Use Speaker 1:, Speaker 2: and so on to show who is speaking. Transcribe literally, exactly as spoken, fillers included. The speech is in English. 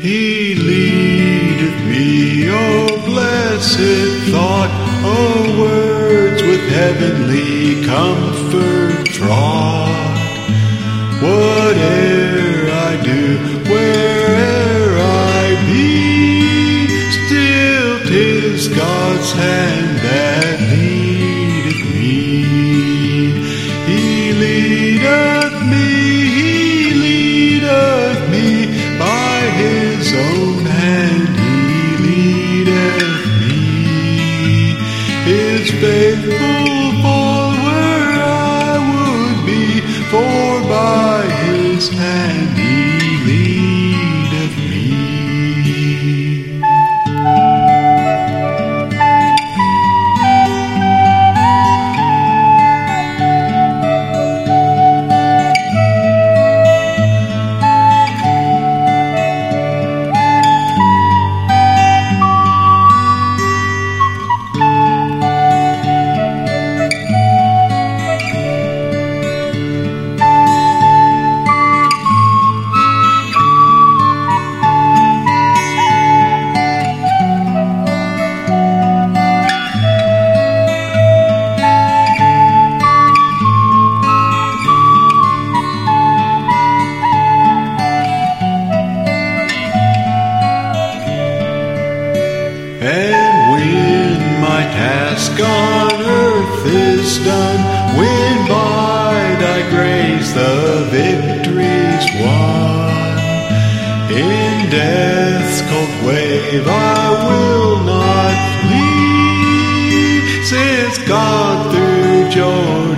Speaker 1: He leadeth me, O blessed thought, O words with heavenly comfort fraught. Whate'er I do, where'er I be, still 'tis God's hand that leadeth me. He leadeth me, He leadeth me, by His own hand He leadeth me. His faithful follower I would be, for by His hand He leadeth me. And when my task on earth is done, when by thy grace the victory's won, in death's cold wave I will not flee, since God through Jordan